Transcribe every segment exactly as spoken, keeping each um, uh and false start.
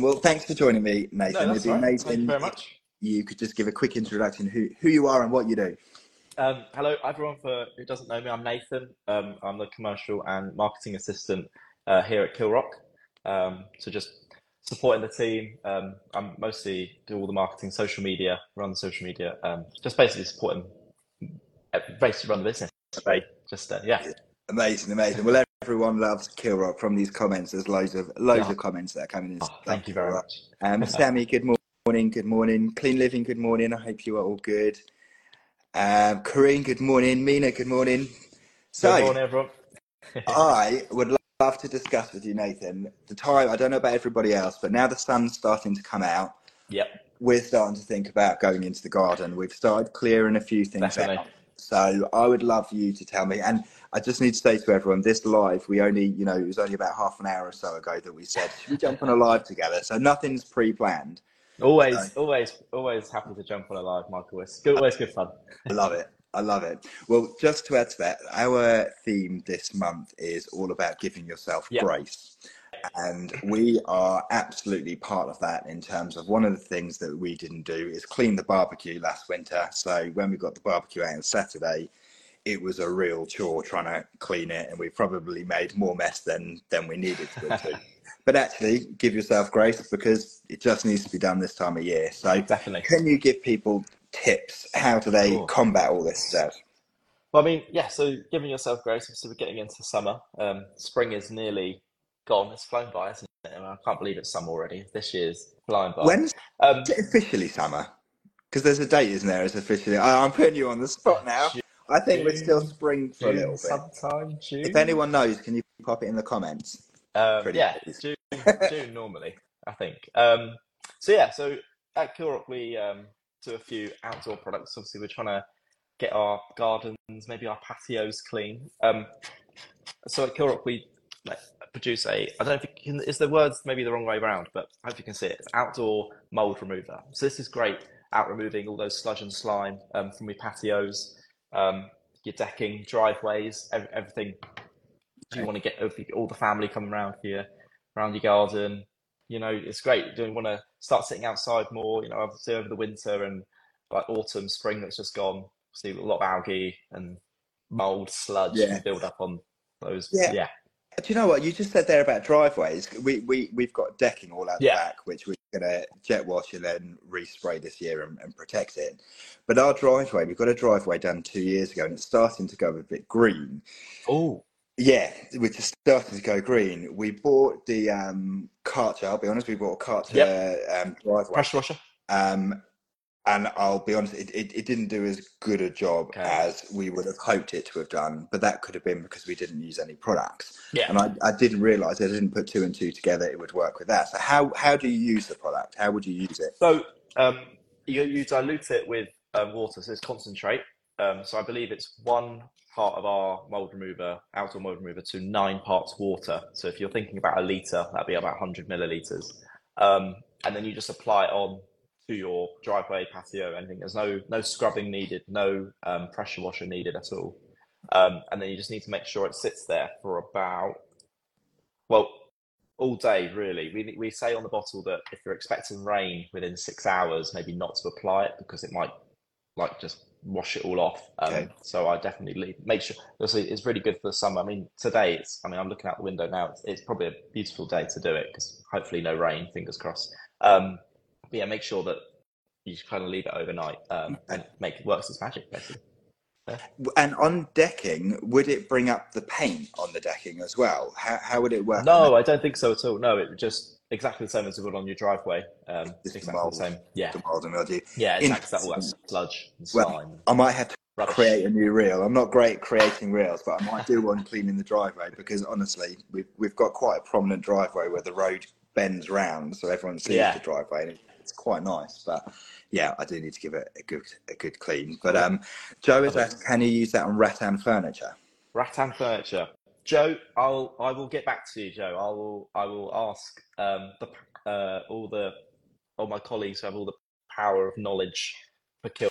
Well, thanks for joining me, No, Nathan. It'd that's be all right. Thank you amazing very if much. you could just give a quick introduction who who you are and what you do. Um, hello, everyone for who doesn't know me. I'm Nathan. Um, I'm the commercial and marketing assistant uh, here at Kilrock. Um, so just supporting the team. Um, I'm mostly do all the marketing, social media, run the social media. Um, just basically supporting, uh, basically run the business. Really. Just uh, yeah. Amazing, amazing. Well, everyone loves Kilrock from these comments. There's loads of loads Oh, of comments that are coming in. oh, Love thank you very Kilrock. much. Um, Sammy, good morning, good morning. Clean Living, good morning. I hope you are all good. Um, Corinne, good morning. Mina, good morning. Good So, morning, everyone. I would lo- love to discuss with you, Nathan, the time. I don't know about everybody else, but now the sun's starting to come out, Yep, we're starting to think about going into the garden. We've started clearing a few things definitely. out. So I would love for you to tell me, and I just need to say to everyone, this live, we only, you know, it was only about half an hour or so ago that we said, should we jump on a live together? So nothing's pre-planned. So Always, always, always happy to jump on a live, Michael. It's good, always good fun. I love it. I love it. Well, just to add to that, our theme this month is all about giving yourself Yep. grace. And we are absolutely part of that in terms of one of the things that we didn't do is clean the barbecue last winter. So when we got the barbecue out on Saturday, it was a real chore trying to clean it, and we probably made more mess than than we needed to do. But actually, give yourself grace because it just needs to be done this time of year. So Definitely. can you give people tips? How do they Cool. combat all this stuff? Well, I mean, yeah, so giving yourself grace, obviously we're getting into summer. Um, spring is nearly gone. It's flown by, isn't it? I, mean, I can't believe it's summer already. This year's flying by. When's Um, it officially summer? Because there's a date, isn't there? It's officially. I, I'm putting you on the spot now. I think we're still June, spring for a June, little bit. sometime If June. anyone knows, can you pop it in the comments? Um, Pretty yeah, please. June, June normally, I think. Um, so yeah, so at Kilrock we um, do a few outdoor products. Obviously, we're trying to get our gardens, maybe our patios clean. Um, so at Kilrock we like, produce a, I don't know if you can, is the words maybe the wrong way around, but I hope you can see it. It's outdoor mold remover. So this is great out removing all those sludge and slime um, from your patios, um, your decking, driveways, ev- everything. Do you want to get all the family coming around here, around your garden? You know, it's great. Do you want to start sitting outside more? You know, obviously over the winter and like autumn, spring that's just gone. See a lot of algae and mold, sludge Yeah. can build up on those. Yeah. Yeah. Do you know what you just said there about driveways? We we we've got decking all out the Yeah. back, which we're gonna jet wash and then respray this year and, and protect it. But our driveway, we've got a driveway done two years ago, and it's starting to go a bit green. Oh, Yeah, which is starting to go green. We bought the um, Karcher. I'll be honest, we bought a yep. Karcher um, driveway, Pressure washer. um, and I'll be honest, it, it, it didn't do as good a job Okay. as we would have hoped it to have done. But that could have been because we didn't use any products. Yeah. And I, I didn't realise I didn't put two and two together. It would work with that. So how how do you use the product? How would you use it? So um, you you dilute it with um, water, so it's concentrate. Um, so I believe it's one part of our mold remover, outdoor mold remover, to nine parts water. So if you're thinking about a liter, that'd be about one hundred milliliters. Um, and then you just apply it on to your driveway, patio, anything. There's no no scrubbing needed, no um, pressure washer needed at all. Um, and then you just need to make sure it sits there for about, well, all day, really. We we say on the bottle that if you're expecting rain within six hours, maybe not to apply it because it might like just wash it all off. Um, Okay. so I definitely leave, make sure. Obviously, it's really good for the summer. I mean, today it's. I mean, I'm looking out the window now. It's, it's probably a beautiful day to do it because hopefully no rain. Fingers crossed. Um, but yeah, make sure that you kind of leave it overnight um, and make it works as magic, basically. Yeah. And on decking, would it bring up the paint on the decking as well? How how would it work on that? No, I don't think so at all. No, it would just exactly the same as it would on your driveway. Um, Just the exactly the mold, same. Yeah, the mold and mildew. yeah, it takes that all that Interesting. sludge and Well, slime and I might have to rubbish. create a new reel. I'm not great at creating reels, but I might do one cleaning the driveway because honestly, we've we've got quite a prominent driveway where the road bends round, so everyone sees Yeah, the driveway, and it's quite nice. But yeah, I do need to give it a good a good clean. But cool. um, Joe has Love it. asked, can you use that on rattan furniture? Rattan furniture. Joe, I'll I will get back to you, Joe. I will I will ask um the uh all the all my colleagues who have all the power of knowledge for kill.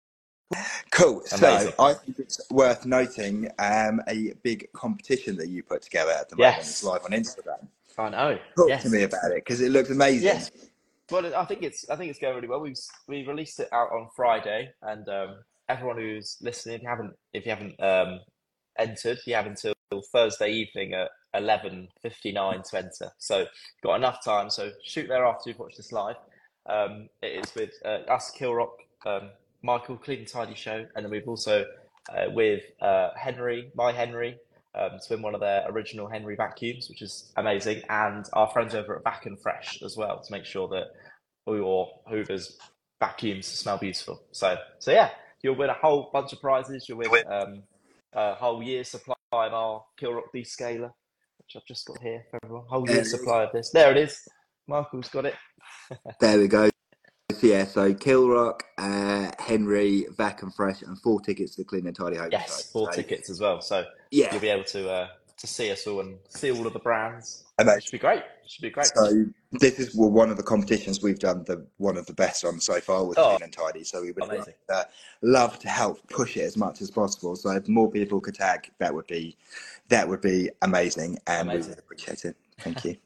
Cool. So Amazing. I think it's worth noting um, a big competition that you put together at the moment. It's Yes. live on Instagram. I know. Talk to Yes. me about it because it looks amazing. Yes. Well, I think it's I think it's going really well. We've we released it out on Friday, and um, everyone who's listening, if you haven't if you haven't um, entered, you have until Thursday evening at eleven fifty nine to enter. So you've got enough time. So shoot there after you've watched this live. Um, it is with uh, us, Kilrock, um, Michael, Clean and Tidy Show, and then we've also uh, with uh, Henry, my Henry. Um, to win one of their original Henry vacuums, which is amazing, and our friends over at Vac and Fresh as well to make sure that all your Hoovers vacuums smell beautiful. So, so yeah, you'll win a whole bunch of prizes. You'll win um, a whole year's supply of our Kilrock Descaler, which I've just got here for everyone. Whole year's supply of this. There it is. Michael's got it. There we go. So, yeah, so Kilrock, uh, Henry, Vac and Fresh, and four tickets to the Clean and Tidy Home Yes, Show. four so, tickets as well. So yeah, you'll be able to uh, to see us all and see all of the brands. amazing. It should be great. It should be great. So this is well, one of the competitions we've done the one of the best on so far with Oh, Clean and Tidy. So we would love, amazing. uh, love to help push it as much as possible. So if more people could tag, that would be that would be amazing, and Amazing. we would appreciate it. Thank you.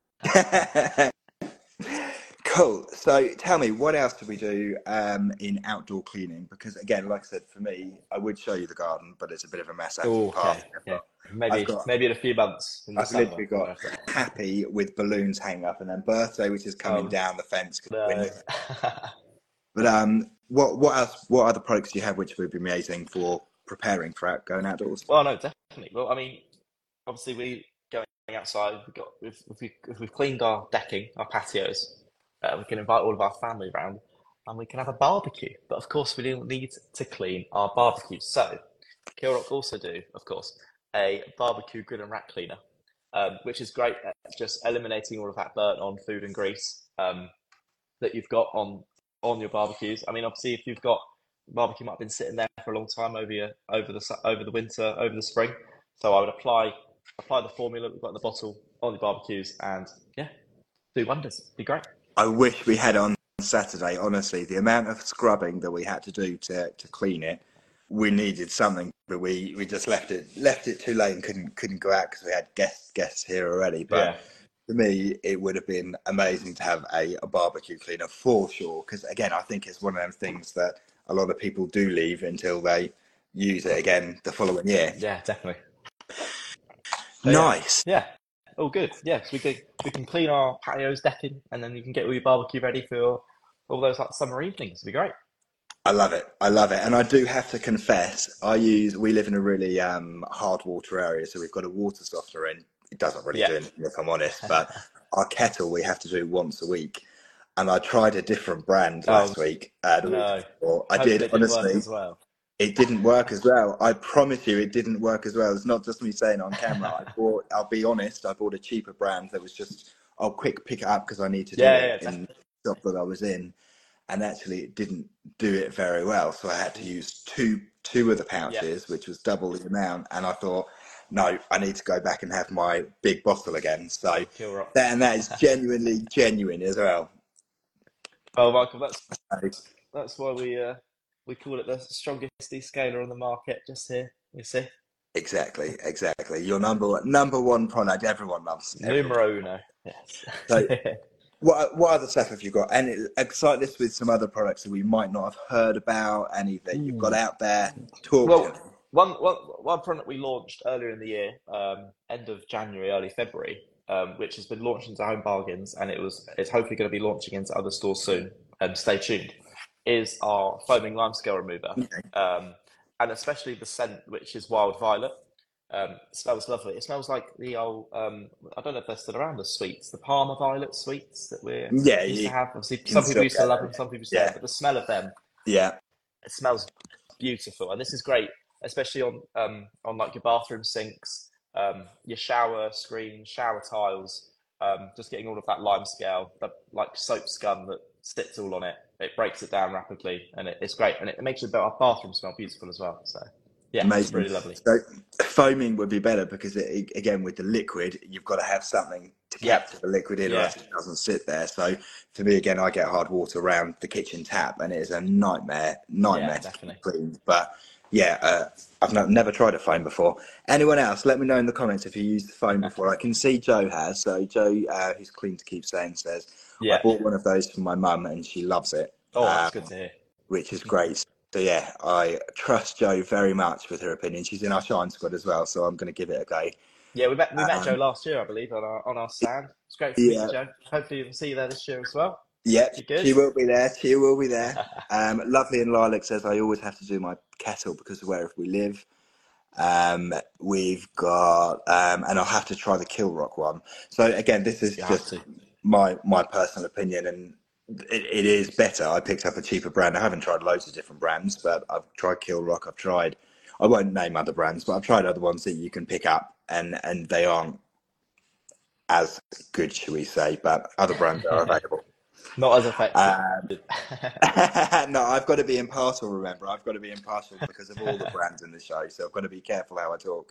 Cool. So tell me, what else do we do um, in outdoor cleaning? Because again, like I said, for me, I would show you the garden, but it's a bit of a mess. Oh, okay. Yeah. Maybe got- maybe in a few months. In I've December, literally got whatever. happy with balloons hanging up, and then birthday, which is coming Oh, down the fence. 'cause No. we're- But um, what what else? What other products do you have which would be amazing for preparing for out, going outdoors? Well, no, definitely. Well, I mean, obviously, we going outside. We've got we've if we if we've cleaned our decking, our patios. Uh, we can invite all of our family round, and we can have a barbecue. But of course, we don't need to clean our barbecue. So, Kilrock also do, of course, a barbecue grill and rack cleaner, um, which is great at just eliminating all of that burnt on food and grease um, that you've got on on your barbecues. I mean, obviously, if you've got barbecue might have been sitting there for a long time over your over the su- over the winter, over the spring. So I would apply apply the formula we've got in the bottle on the barbecues, and yeah, do wonders. Be great. I wish we had on Saturday. Honestly, the amount of scrubbing that we had to do to to clean it, we needed something, but we, we just left it left it too late and couldn't couldn't go out because we had guests guests here already. But Yeah. for me, it would have been amazing to have a, a barbecue cleaner for sure. Because again, I think it's one of those things that a lot of people do leave until they use it again the following year. Yeah, definitely. So, yeah. Nice. Yeah. All good. Yeah, so we can we can clean our patios, decking, and then you can get all your barbecue ready for all those like summer evenings. It'd be great. I love it. I love it. And I do have to confess, I use, we live in a really um, hard water area, so we've got a water softener in. It doesn't really Yeah. do anything, if I'm honest, but our kettle we have to do once a week. And I tried a different brand Oh, last week. Uh, the week no. before. I Hopefully did, it didn't work honestly. as well. It didn't work as well. I promise you, it didn't work as well. It's not just me saying it on camera. I bought, I'll be honest, I bought a cheaper brand that was just, I'll quick pick it up because I need to do Yeah, it yeah, in the shop that I was in. And actually, it didn't do it very well. So I had to use two two of the pouches, which was double the amount. And I thought, no, I need to go back and have my big bottle again. So Kilrock. that, and that is genuinely genuine as well. Well, Michael, that's So, that's why we uh we call it the strongest descaler on the market. Just here, you see, exactly, exactly. Your number one, number one product everyone loves. Everyone. numero uno. Yes. So, What what other stuff have you got? And it- excite us with some other products that we might not have heard about, any that you've got out there. Talk Well, to me. one, one, one product we launched earlier in the year, um, end of January, early February, um, which has been launched into Home Bargains, and it was it's hopefully going to be launching into other stores soon. Um, stay tuned. Is our foaming limescale remover, Okay. um, and especially the scent, which is Wild Violet. Um, it smells lovely. It smells like the old, um, I don't know if they're still around, the sweets, the Parma Violet sweets that we Yeah, used you to have. Obviously, can some people still used to get love them. them, some people used to Yeah. hate them, but the smell of them, Yeah, it smells beautiful, and this is great, especially on um, on like your bathroom sinks, um, your shower screens, shower tiles. Um, just getting all of that lime scale, the, like soap scum that sits all on it. It breaks it down rapidly, and it, it's great, and it, it makes your bathroom smell beautiful as well. So yeah, it's amazing. really lovely. So foaming would be better because it, again, with the liquid, you've got to have something to Yeah. capture the liquid in, or Yeah. else it doesn't sit there. So for me, again, I get hard water around the kitchen tap, and it is a nightmare, nightmare Yeah, to definitely. clean. But Yeah, uh, I've not, never tried a phone before. Anyone else? Let me know in the comments if you used the phone before. I can see Joe has. So Joe, uh, who's clean to keep saying, says I Yeah. bought one of those for my mum and she loves it, Oh, that's um, good to hear. which is great. So yeah, I trust Joe very much with her opinion. She's in our Shine Squad as well, so I'm going to give it a go. Yeah, we met we met Joe Um, last year, I believe, on our on our stand. It's great to meet you, yeah, Joe. Hopefully, we'll see you there this year as well. Yep, Be good. she will be there. She will be there. Um, Lovely and Lilac says I always have to do my kettle because of where we live. Um, we've got, um, and I'll have to try the Kilrock one. So again, this is You have just to. my my personal opinion, and it, it is better. I picked up a cheaper brand. I haven't tried loads of different brands, but I've tried Kilrock. I've tried. I won't name other brands, but I've tried other ones that you can pick up, and and they aren't as good, shall we say? But other brands are available. Not as effective. Um, no, I've got to be impartial, remember. I've got to be impartial because of all the brands in the show, so I've got to be careful how I talk.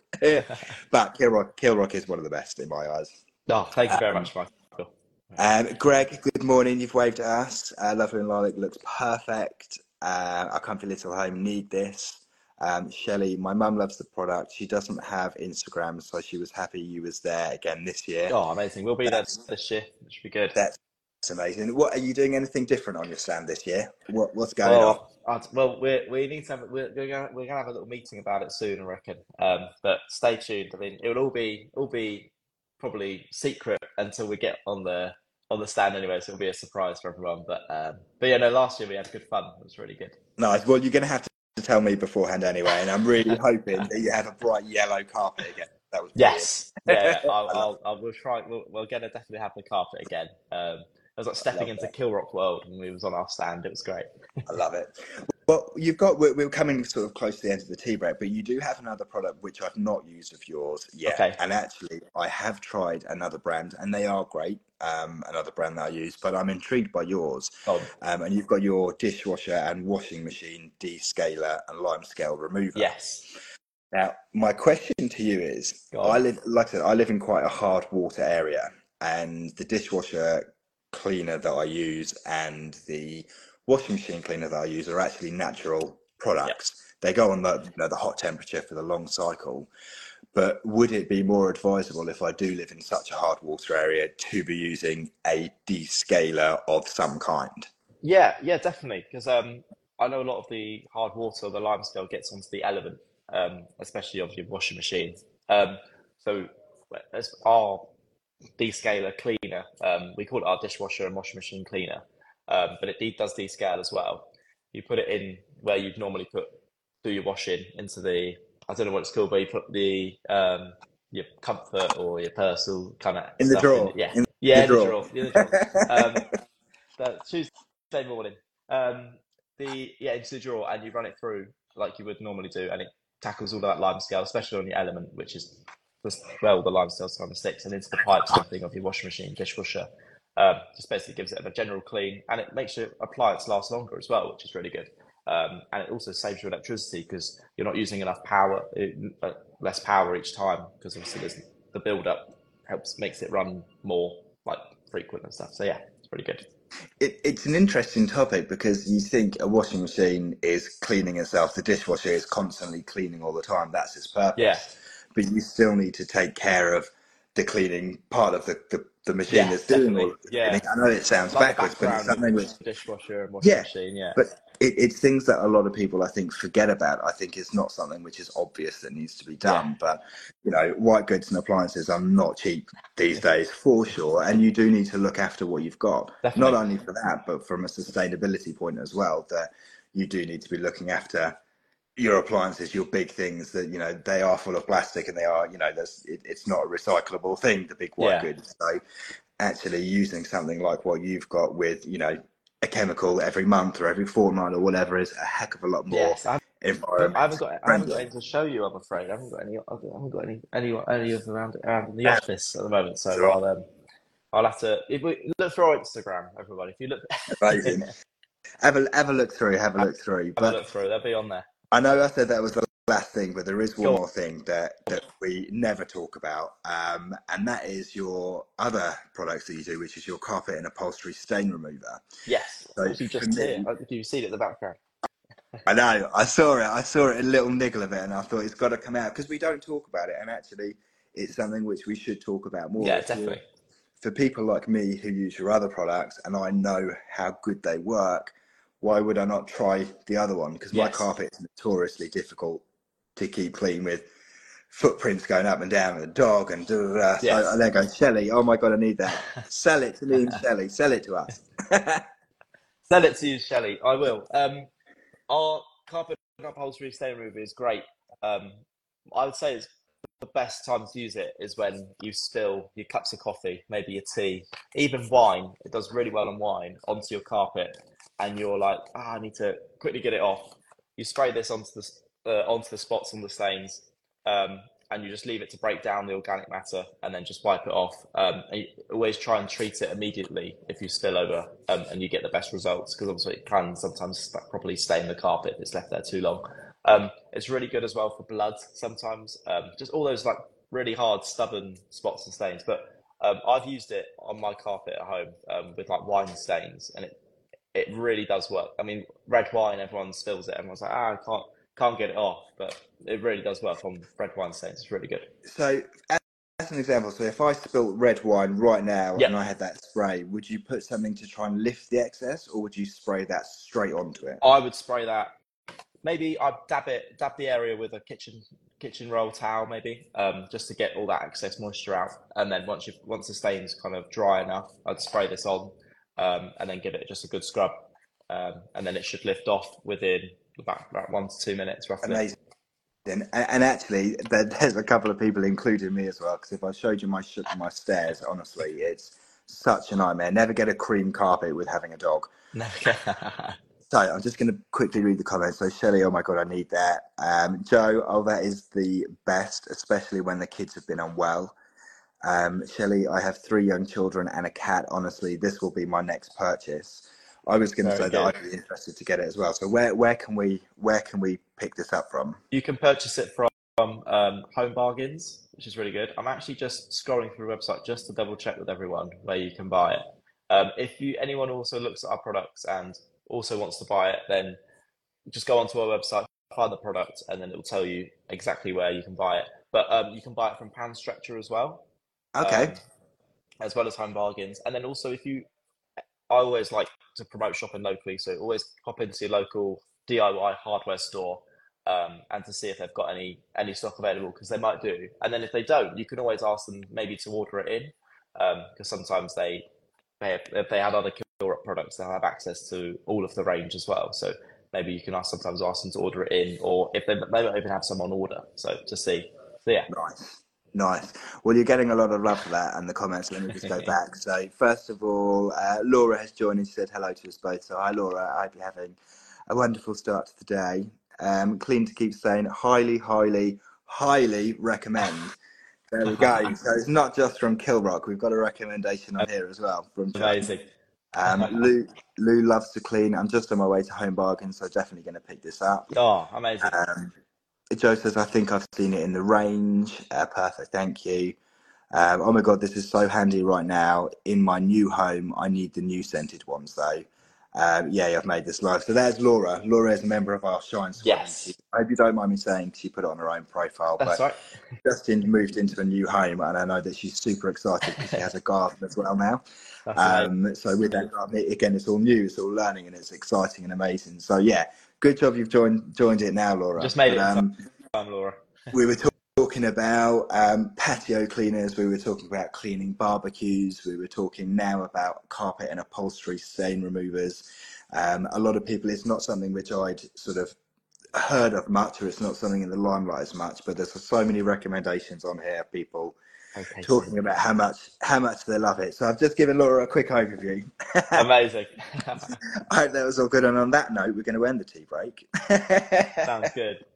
But Kilrock, Kilrock is one of the best in my eyes. Oh, thank you very Um, much, Michael. um, Greg, good morning. You've waved at us. Uh, Lovely and Lilac looks perfect. Uh, our comfy little home need this. Um, Shelley, my mum loves the product. She doesn't have Instagram, so she was happy you was there again this year. Oh, amazing. We'll be there That's this year, which should be good. that's amazing. What are you doing? Anything different on your stand this year? What what's going on? Well, I'd, well, we we need to have we're we're gonna, we're gonna have a little meeting about it soon, I reckon. Um, but stay tuned. I mean, it will all be all be probably secret until we get on the on the stand anyway. So it'll be a surprise for everyone. But um, but yeah, no, last year we had good fun. It was really good. Nice. Well, you're going to have to tell me beforehand anyway, and I'm really hoping that you have a bright yellow carpet again. That was brilliant. Yes, yeah, yeah. I'll, I love I'll, I'll we'll try. We'll, we're gonna definitely have the carpet again. Um, it was like I stepping love into that. Kilrock World when we was on our stand. It was great. I love it. Well, you've got we're, we're coming sort of close to the end of the tea break, but you do have another product which I've not used of yours yet, Okay. and actually I have tried another brand, and they are great. Um, another brand that I use, but I'm intrigued by yours. Oh, Um, and you've got your dishwasher and washing machine descaler and lime scale remover. yes. Now, my question to you is, Go I on. live, like I said, I live in quite a hard water area, and the dishwasher cleaner that I use and the washing machine cleaner that I use are actually natural Yep. products. They go on the, you know, the hot temperature for the long cycle. But would it be more advisable if I do live in such a hard water area to be using a descaler of some kind? Yeah, yeah, definitely. Because um, I know a lot of the hard water, the limescale gets onto the element, um, especially of your washing machine. Um, so as our descaler cleaner, um, we call it our dishwasher and washing machine cleaner, um, but it de- does descale as well. You put it in where you'd normally put do your washing into the I don't know what it's called, but you put the um, your comfort or your personal kind of In the stuff in. drawer, Yeah, in the yeah, in the drawer. drawer, in the drawer. Um, that Tuesday morning. Um, the yeah, into the drawer and you run it through like you would normally do, and it tackles all of that lime scale, especially on your element, which is just well the lime scale kind of sticks and into the pipes and everything of your washing machine, dishwasher. Um, just basically gives it a general clean, and it makes your appliance last longer as well, which is really good. Um, and it also saves you electricity because you're not using enough power, uh, less power each time because obviously there's the build up helps makes it run more like frequent and stuff. So yeah, it's pretty good. It, it's an interesting topic because you think a washing machine is cleaning itself, the dishwasher is constantly cleaning all the time. That's its Yeah, purpose. But you still need to take care of the cleaning part of the, the, the machine yeah, that's doing all definitely. of the Yeah, cleaning. I know it sounds like the backwards, but it's background of something which, the dishwasher and washing yeah, machine. Yeah, but it, it's things that a lot of people, I think, forget about. I think it's not something which is obvious that needs to be yeah, done. But, you know, white goods and appliances are not cheap these days, for sure. And you do need to look after what you've got, not definitely. only for that, but from a sustainability point as well, that you do need to be looking after your appliances, your big things that, you know, they are full of plastic and they are, you know, there's, it, it's not a recyclable thing, the big white Yeah, goods. So actually using something like what you've got with, you know, a chemical every month or every fortnight or whatever is a heck of a lot more yes. I haven't, I haven't environmentally got I haven't got friendly. anything to show you. I'm afraid I haven't got any. I haven't got any any any of around around in the Yeah, office at the moment. So so I'll um I'll have to if we look through our Instagram, everybody. If you look, amazing. Have a, have a look through, have a look through. have a But look through. They'll be on there. I know I said that was the last thing, but there is one Go more thing that, that we never talk about, um, and that is your other products that you do, which is your carpet and upholstery stain remover. Yes, So actually for just here. me, If you've seen it in the background. I know. I saw it. I saw it a little niggle of it, and I thought it's got to come out because we don't talk about it. And actually, it's something which we should talk about more. Yeah, If you're definitely. for people like me who use your other products, and I know how good they work, why would I not try the other one? Because my Yes. carpet is notoriously difficult to keep clean with footprints going up and down with the dog and da, da, da. So I Yes. then go, Shelley, oh my god, I need that. Sell it to me and Shelley. Sell it to us. Send it to you, Shelley. I will. Um, our carpet upholstery stain remover is great. Um, I would say it's the best time to use it is when you spill your cups of coffee, maybe your tea, even wine. It does really well on wine onto your carpet, and you're like, ah, I need to quickly get it off. You spray this onto the uh, onto the spots on the stains, um, and you just leave it to break down the organic matter, and then just wipe it off. Um, and you always try and treat it immediately if you spill over, um, and you get the best results because obviously it can sometimes st- properly stain the carpet if it's left there too long. Um, it's really good as well for blood sometimes. Um, just all those like really hard, stubborn spots and stains. But um, I've used it on my carpet at home um, with like wine stains, and it it really does work. I mean, red wine, everyone spills it. Everyone's like, ah, I can't can't get it off, but it really does work on red wine stains. It's really good. So, as an example, so if I spilt red wine right now Yeah, and I had that spray, would you put something to try and lift the excess, or would you spray that straight onto it? I would spray that. Maybe I'd dab it, dab the area with a kitchen kitchen roll towel, maybe, um, just to get all that excess moisture out. And then once you once the stain's kind of dry enough, I'd spray this on, um, and then give it just a good scrub, um, and then it should lift off within about, about one to two minutes, roughly. Amazing. And, and actually, there, there's a couple of people, including me as well, because if I showed you my my stairs, honestly, it's such a nightmare. Never get a cream carpet with having a dog. No, So I'm just going to quickly read the comments. So Shelley, oh my god, I need that. Um, Joe, oh that is the best, especially when the kids have been unwell. Um, Shelley, I have three young children and a cat. Honestly, this will be my next purchase. I was going to very say that good. I'd be interested to get it as well. So where where can we where can we pick this up from? You can purchase it from um, Home Bargains, which is really good. I'm actually just scrolling through the website just to double check with everyone where you can buy it. Um, if you anyone also looks at our products and also wants to buy it, then just go onto our website, find the product, and then it will tell you exactly where you can buy it. But um, you can buy it from Pan Stretcher as well, Okay, um, as well as Home Bargains. And then also, if you, I always like to promote shopping locally, so always pop into your local D I Y hardware store, um, and to see if they've got any any stock available because they might do. And then if they don't, you can always ask them maybe to order it in, because um, sometimes they they have, if they have other Kilrock products, they'll have access to all of the range as well. So maybe you can ask sometimes ask them to order it in, or if they they don't even have some on order. So to see, so yeah. nice. Nice. Well, you're getting a lot of love for that and the comments. Let me just go back. So, first of all, uh, Laura has joined and she said hello to us both. So, hi, Laura. I hope you're having a wonderful start to the day. Um, Clean to keep saying, highly, highly, highly recommend. There we go. So, it's not just from Kilrock. We've got a recommendation on here as well from Joe. Amazing. Um, Lou, Lou loves to clean. I'm just on my way to Home Bargain, so definitely going to pick this up. Oh, amazing. Um, Joe says, I think I've seen it in the range. Uh, perfect, thank you. Um, oh my God, this is so handy right now. In my new home, I need the new scented ones though. Um, yeah, I've made this live. So there's Laura. Laura is a member of our Shine Squad. And she, Yes, I hope you don't mind me saying she put it on her own profile, that's but right. Justin moved into a new home and I know that she's super excited because she has a garden as well now. That's amazing. Um, so with that garden, again, it's all new, it's all learning and it's exciting and amazing. So yeah, good job you've joined joined it now, Laura. Just made But, it in um, time, Laura. we were talk- talking about um, patio cleaners, we were talking about cleaning barbecues, we were talking now about carpet and upholstery stain removers. Um, a lot of people, it's not something which I'd sort of heard of much, or it's not something in the limelight as much, but there's so many recommendations on here, people Okay, talking about how much how much they love it. So I've just given Laura a quick overview. amazing. I hope that was all good. And on that note, we're going to end the tea break. Sounds good.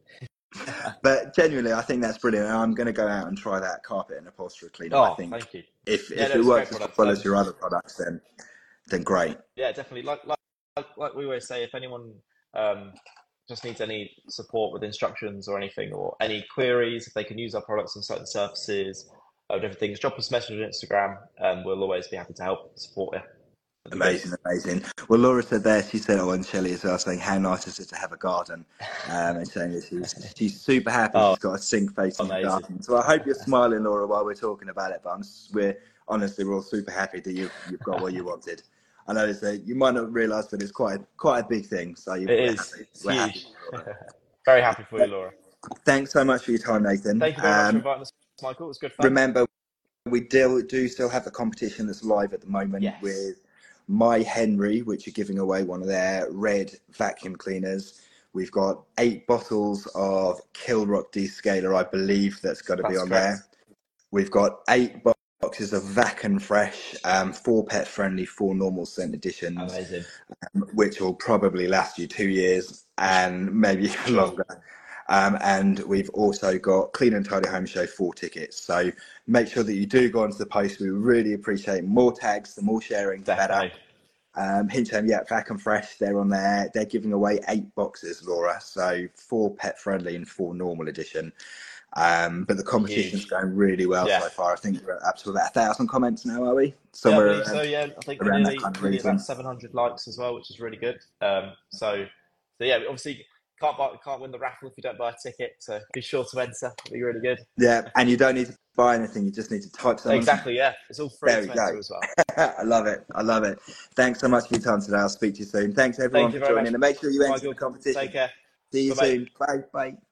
But genuinely, I think that's brilliant. And I'm going to go out and try that carpet and upholstery cleaner. I Oh, think thank you. if Yeah, if no, it it's a great works as product. well as Um, your other products, then then great. yeah, definitely. Like like like like we always say, if anyone um just needs any support with instructions or anything, or any queries, if they can use our products on certain surfaces or different things, drop us a message on Instagram, and we'll always be happy to help support you. That'd be good. Amazing, amazing. Well, Laura said there, she said, oh, and Shelley as well, saying how nice is it to have a garden, um, and saying that she's she's super happy Oh, she's got a sink facing the amazing. garden. So I hope you're smiling, Laura, while we're talking about it. But I'm, we're honestly, we're all super happy that you've you've got what you wanted. I know that you might not realise, but it's quite a, quite a big thing. So you, It we're is. happy. It's We're happy. huge. Very happy for you, Laura. Thanks so much for your time, Nathan. Thank you very much for Um, inviting us, Michael. It was good fun. remember, we do, do still have the competition that's live at the moment Yes. with My Henry, which are giving away one of their red vacuum cleaners. We've got eight bottles of Kilrock Descaler, I believe that's got to be That's on correct. there. We've got eight boxes of Vac and Fresh, um, four pet friendly, four normal scent editions, Amazing. um, which will probably last you two years and maybe Sure. longer. Um, and we've also got Clean and Tidy Home Show four tickets. So make sure that you do go onto the post. We really appreciate more tags, the more sharing, the Definitely. better. Um, Hincham, yeah, Vac and Fresh, they're on there. They're giving away eight boxes, Laura. So four pet friendly and four normal edition. Um, but the competition's Huge. going really well Yeah. so far. I think we're up to about a thousand comments now, are we? Yeah, I Somewhere believe around, so. Yeah, I think around that nearly kind of nearly region. about seven hundred likes as well, which is really good. Um, so, so yeah, obviously can't buy, can't win the raffle if you don't buy a ticket. So be sure to enter. It'll be really good. Yeah, and you don't need to buy anything. You just need to type something. Exactly. Yeah, it's all free There to we enter go. as well. I love it. I love it. Thanks so much for your time today. I'll speak to you soon. Thanks everyone Thank you for very joining, much, and make sure you enter Michael. the competition. Take care. See you Bye-bye. soon. Bye. Bye.